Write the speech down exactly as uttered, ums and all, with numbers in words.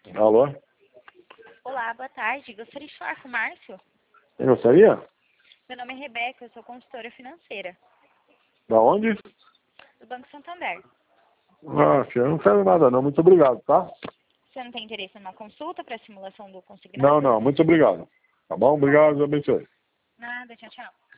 Alô? Olá, boa tarde. Gostaria de falar com o Márcio? Quem gostaria? Meu nome é Rebeca, eu sou consultora financeira Da onde? do Banco Santander. Ah, filha, eu não quero nada não, muito obrigado, tá? Você não tem interesse numa consulta para simulação do consignado? Não, não, muito obrigado. Tá bom? Obrigado, abençoe. Nada, tchau, tchau.